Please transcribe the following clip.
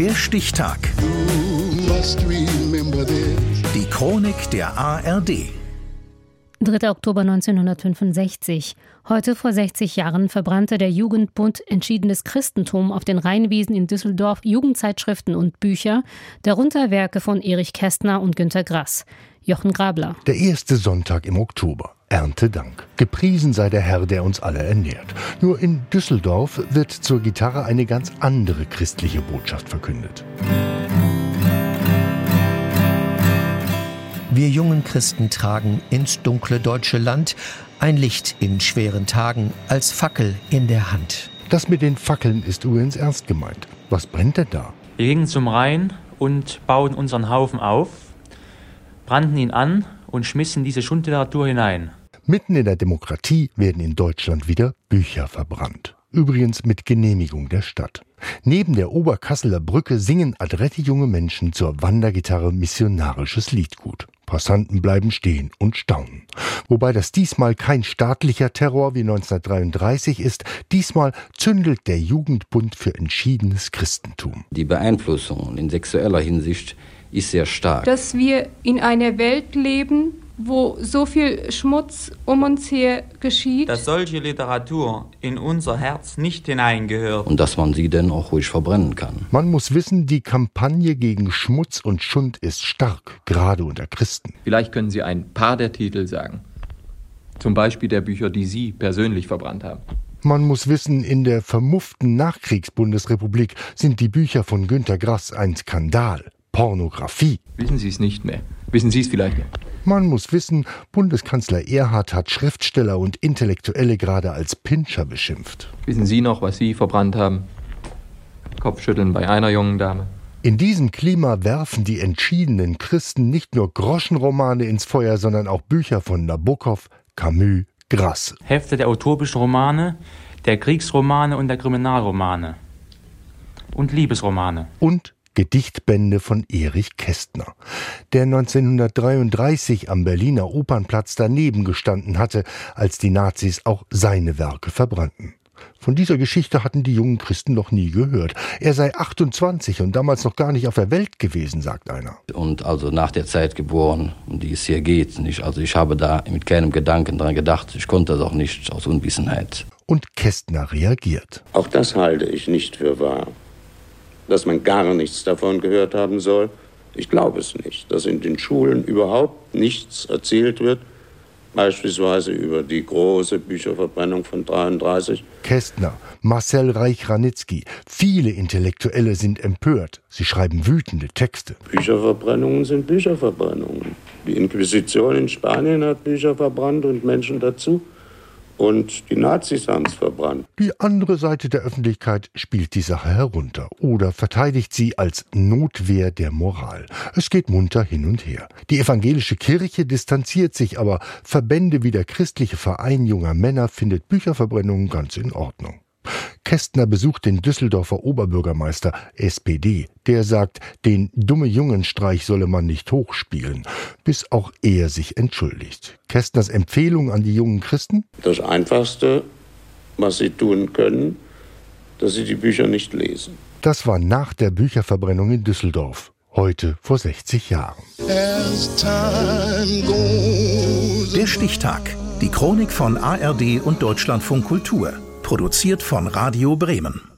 Der Stichtag. Die Chronik der ARD. 3. Oktober 1965. Heute vor 60 Jahren verbrannte der Jugendbund Entschiedenes Christentum auf den Rheinwiesen in Düsseldorf Jugendzeitschriften und Bücher, darunter Werke von Erich Kästner und Günter Grass. Jochen Grabler. Der erste Sonntag im Oktober. Erntedank. Gepriesen sei der Herr, der uns alle ernährt. Nur in Düsseldorf wird zur Gitarre eine ganz andere christliche Botschaft verkündet. Wir jungen Christen tragen ins dunkle deutsche Land ein Licht in schweren Tagen als Fackel in der Hand. Das mit den Fackeln ist übrigens ernst gemeint. Was brennt denn da? Wir gingen zum Rhein und bauten unseren Haufen auf, brannten ihn an und schmissen diese Schundliteratur hinein. Mitten in der Demokratie werden in Deutschland wieder Bücher verbrannt. Übrigens mit Genehmigung der Stadt. Neben der Oberkasseler Brücke singen adrette junge Menschen zur Wandergitarre missionarisches Liedgut. Passanten bleiben stehen und staunen. Wobei das diesmal kein staatlicher Terror wie 1933 ist. Diesmal zündelt der Jugendbund für entschiedenes Christentum. Die Beeinflussung in sexueller Hinsicht ist sehr stark. Dass wir in einer Welt leben, wo so viel Schmutz um uns her geschieht. Dass solche Literatur in unser Herz nicht hineingehört. Und dass man sie dann auch ruhig verbrennen kann. Man muss wissen, die Kampagne gegen Schmutz und Schund ist stark, gerade unter Christen. Vielleicht können Sie ein paar der Titel sagen. Zum Beispiel der Bücher, die Sie persönlich verbrannt haben. Man muss wissen, in der vermufften Nachkriegsbundesrepublik sind die Bücher von Günter Grass ein Skandal. Pornografie. Wissen Sie es nicht mehr? Wissen Sie es vielleicht nicht? Man muss wissen, Bundeskanzler Erhard hat Schriftsteller und Intellektuelle gerade als Pinscher beschimpft. Wissen Sie noch, was Sie verbrannt haben? Kopfschütteln bei einer jungen Dame. In diesem Klima werfen die entschiedenen Christen nicht nur Groschenromane ins Feuer, sondern auch Bücher von Nabokov, Camus, Grass. Hefte der utopischen Romane, der Kriegsromane und der Kriminalromane. Und Liebesromane. Und Gedichtbände von Erich Kästner, der 1933 am Berliner Opernplatz daneben gestanden hatte, als die Nazis auch seine Werke verbrannten. Von dieser Geschichte hatten die jungen Christen noch nie gehört. Er sei 28 und damals noch gar nicht auf der Welt gewesen, sagt einer. Und also nach der Zeit geboren, um die es hier geht. Also ich habe da mit keinem Gedanken dran gedacht. Ich konnte das auch nicht aus Unwissenheit. Und Kästner reagiert. Auch das halte ich nicht für wahr. Dass man gar nichts davon gehört haben soll, ich glaube es nicht. Dass in den Schulen überhaupt nichts erzählt wird, beispielsweise über die große Bücherverbrennung von 1933. Kästner, Marcel Reich-Ranitzky, viele Intellektuelle sind empört. Sie schreiben wütende Texte. Bücherverbrennungen sind Bücherverbrennungen. Die Inquisition in Spanien hat Bücher verbrannt und Menschen dazu. Und die Nazis haben es verbrannt. Die andere Seite der Öffentlichkeit spielt die Sache herunter oder verteidigt sie als Notwehr der Moral. Es geht munter hin und her. Die evangelische Kirche distanziert sich, aber Verbände wie der Christliche Verein junger Männer findet Bücherverbrennungen ganz in Ordnung. Kästner besucht den Düsseldorfer Oberbürgermeister, SPD. Der sagt, den Dumme-Jungen-Streich solle man nicht hochspielen, bis auch er sich entschuldigt. Kästners Empfehlung an die jungen Christen? Das Einfachste, was sie tun können, dass sie die Bücher nicht lesen. Das war nach der Bücherverbrennung in Düsseldorf, heute vor 60 Jahren. Der Stichtag. Die Chronik von ARD und Deutschlandfunk Kultur. Produziert von Radio Bremen.